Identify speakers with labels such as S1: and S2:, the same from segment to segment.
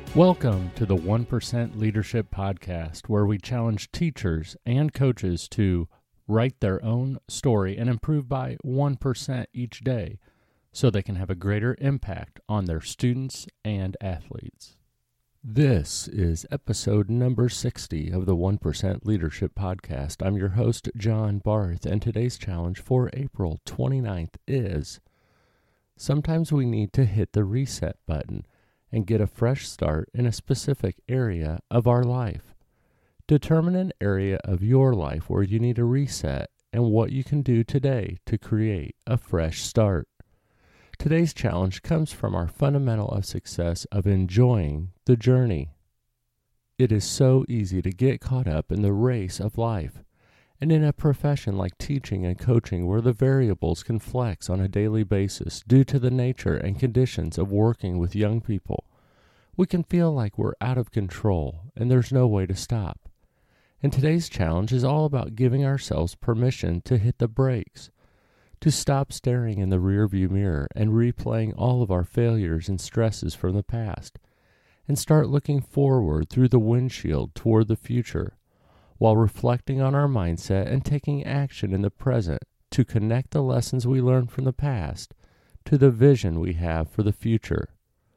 S1: Welcome to the 1% Leadership Podcast, where we challenge teachers and coaches to write their own story and improve by 1% each day so they can have a greater impact on their students and athletes. This is episode number 60 of the 1% Leadership Podcast. I'm your host, John Barth, and today's challenge for April 29th is: sometimes we need to hit the reset button and get a fresh start in a specific area of our life. Determine an area of your life where you need a reset and what you can do today to create a fresh start. Today's challenge comes from our fundamental of success of enjoying the journey. It is so easy to get caught up in the race of life, and in a profession like teaching and coaching where the variables can flex on a daily basis due to the nature and conditions of working with young people, we can feel like we're out of control and there's no way to stop. And today's challenge is all about giving ourselves permission to hit the brakes, to stop staring in the rearview mirror and replaying all of our failures and stresses from the past, and start looking forward through the windshield toward the future, while reflecting on our mindset and taking action in the present to connect the lessons we learned from the past to the vision we have for the future.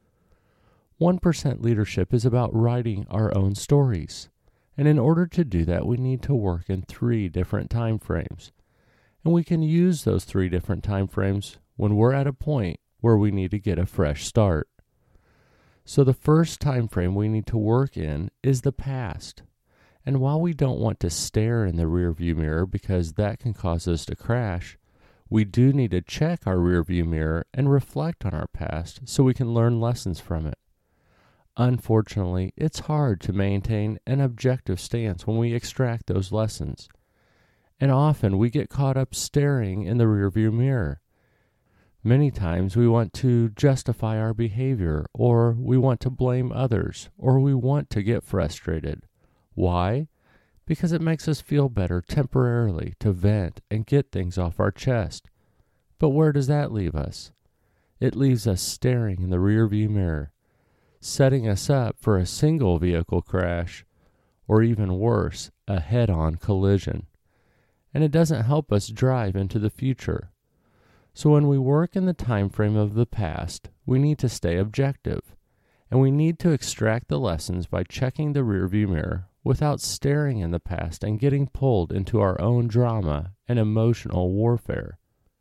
S1: 1% leadership is about writing our own stories, and in order to do that, we need to work in 3 different time frames. And we can use those 3 different time frames when we're at a point where we need to get a fresh start. So the first time frame we need to work in is the past. And while we don't want to stare in the rearview mirror because that can cause us to crash, we do need to check our rearview mirror and reflect on our past so we can learn lessons from it. Unfortunately, it's hard to maintain an objective stance when we extract those lessons. And often we get caught up staring in the rearview mirror. Many times we want to justify our behavior, or we want to blame others, or we want to get frustrated. Why? Because it makes us feel better temporarily to vent and get things off our chest. But where does that leave us? It leaves us staring in the rearview mirror, setting us up for a single vehicle crash, or even worse, a head-on collision. And it doesn't help us drive into the future. So when we work in the time frame of the past, we need to stay objective, and we need to extract the lessons by checking the rearview mirror without staring in the past and getting pulled into our own drama and emotional warfare.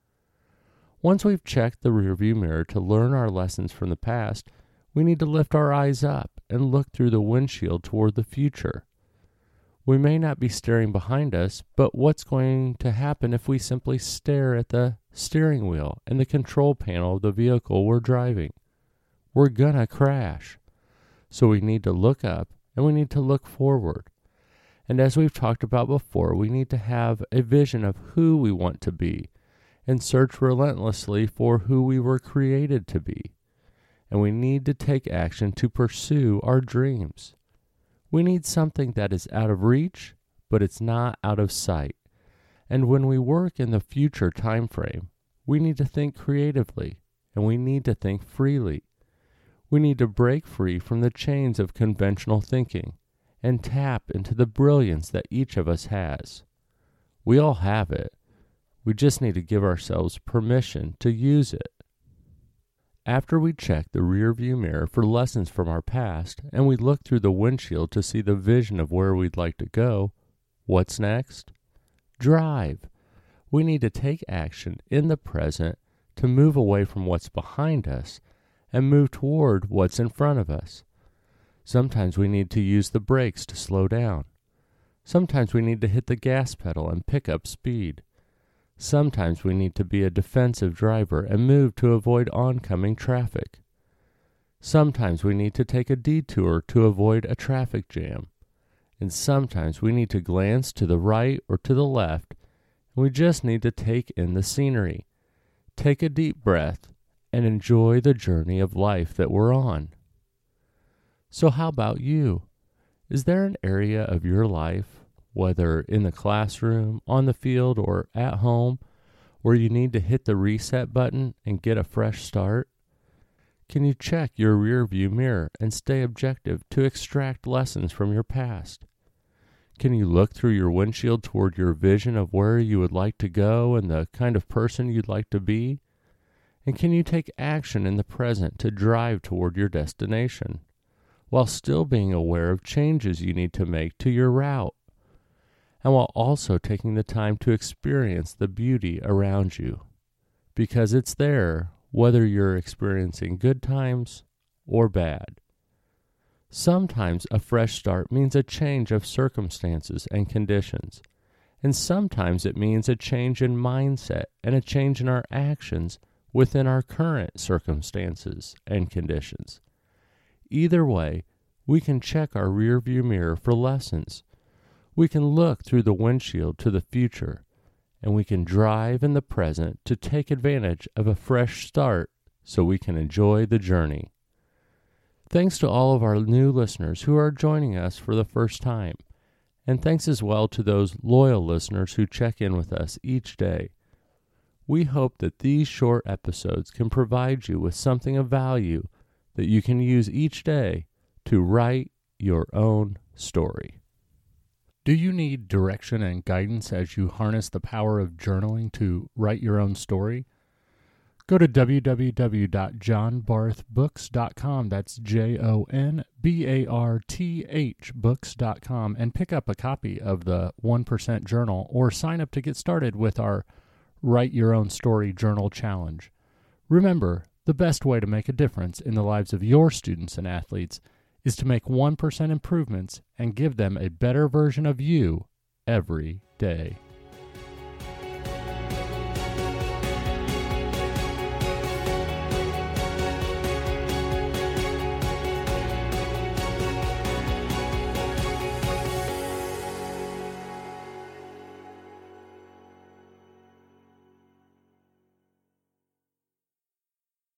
S1: Once we've checked the rearview mirror to learn our lessons from the past, we need to lift our eyes up and look through the windshield toward the future. We may not be staring behind us, but what's going to happen if we simply stare at the steering wheel and the control panel of the vehicle we're driving? We're gonna crash. So we need to look up and we need to look forward. And as we've talked about before, we need to have a vision of who we want to be and search relentlessly for who we were created to be. And we need to take action to pursue our dreams. We need something that is out of reach, but it's not out of sight. And when we work in the future time frame, we need to think creatively, and we need to think freely. We need to break free from the chains of conventional thinking and tap into the brilliance that each of us has. We all have it. We just need to give ourselves permission to use it. After we check the rearview mirror for lessons from our past and we look through the windshield to see the vision of where we'd like to go, what's next? Drive. We need to take action in the present to move away from what's behind us and move toward what's in front of us. Sometimes we need to use the brakes to slow down. Sometimes we need to hit the gas pedal and pick up speed. Sometimes we need to be a defensive driver and move to avoid oncoming traffic. Sometimes we need to take a detour to avoid a traffic jam. And sometimes we need to glance to the right or to the left, and we just need to take in the scenery, take a deep breath, and enjoy the journey of life that we're on. So how about you? Is there an area of your life, whether in the classroom, on the field, or at home, where you need to hit the reset button and get a fresh start? Can you check your rearview mirror and stay objective to extract lessons from your past? Can you look through your windshield toward your vision of where you would like to go and the kind of person you'd like to be? And can you take action in the present to drive toward your destination, while still being aware of changes you need to make to your route, and while also taking the time to experience the beauty around you? Because it's there, whether you're experiencing good times or bad. Sometimes a fresh start means a change of circumstances and conditions, and sometimes it means a change in mindset and a change in our actions within our current circumstances and conditions. Either way, we can check our rearview mirror for lessons. We can look through the windshield to the future, and we can drive in the present to take advantage of a fresh start so we can enjoy the journey. Thanks to all of our new listeners who are joining us for the first time, and thanks as well to those loyal listeners who check in with us each day. We hope that these short episodes can provide you with something of value that you can use each day to write your own story. Do you need direction and guidance as you harness the power of journaling to write your own story? Go to www.johnbarthbooks.com, that's JONBARTH books.com, and pick up a copy of the 1% Journal or sign up to get started with our Write Your Own Story Journal Challenge. Remember, the best way to make a difference in the lives of your students and athletes is to make 1% improvements and give them a better version of you every day.